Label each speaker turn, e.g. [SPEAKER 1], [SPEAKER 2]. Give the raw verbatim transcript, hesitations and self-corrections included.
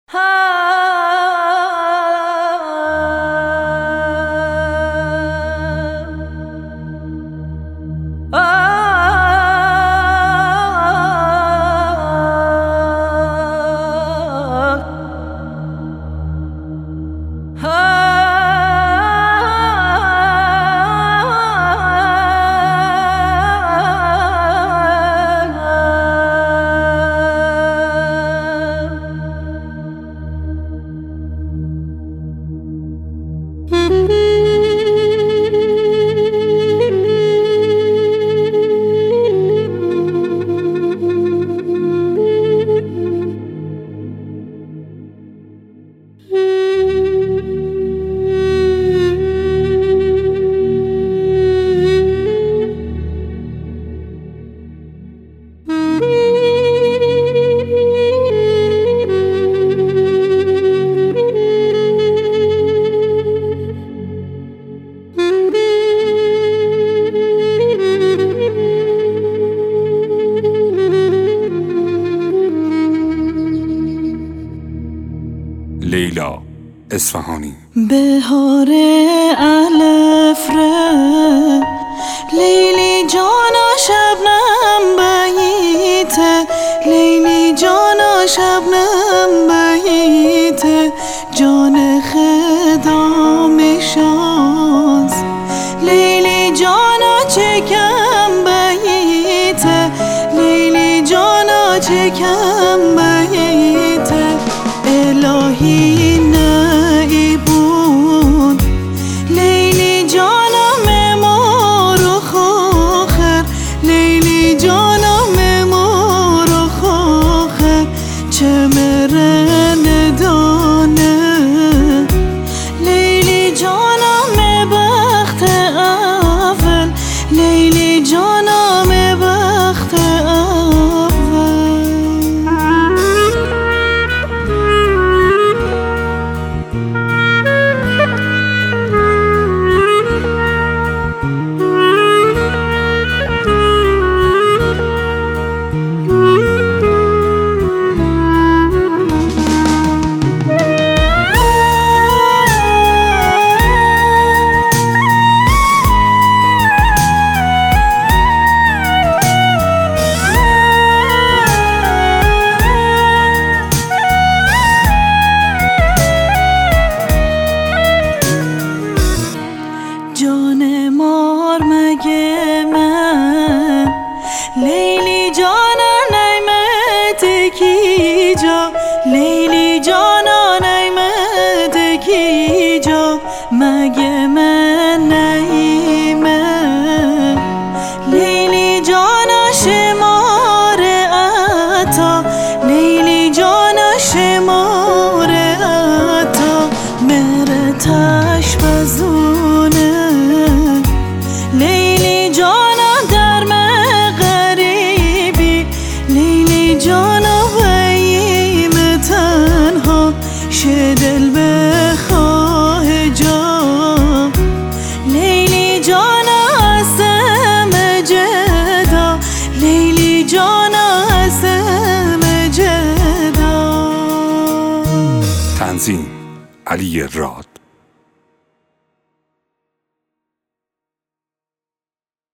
[SPEAKER 1] لیلا اصفهانی.
[SPEAKER 2] بهار الف ره لیلی جانا شبنم بیته، لیلی جانا شبنم بیته، جان خدام شانس لیلی جانا چکم بیته، لیلی جانا چکم بیته، الهی نایبون لیلی جانم مار و خاخر، لیلی جانم مار و خاخر، چه مرن دانه لیلی جانم بخت اول، لیلی جانم بخت اول. جان مار مگه من لیلی جانا نعمت کی جا، لیلی جانا نعمت کی جا، مگه من نیمه لیلی جانا شمار عطا، لیلی جانا شمار عطا، مرتش بزونه لیلی جانا در مغریبی، لیلی جانا ویم تنها شه دل بخواه جا، لیلی جانا اسم جدا، لیلی جانا اسم جدا.
[SPEAKER 1] تنظیم علی راد.